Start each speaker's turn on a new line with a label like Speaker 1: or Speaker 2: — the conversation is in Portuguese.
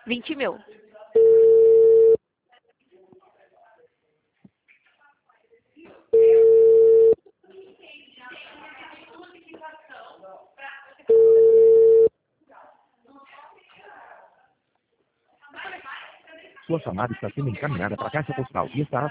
Speaker 1: 20 mil.
Speaker 2: Sua chamada está sendo encaminhada para a caixa postal e estará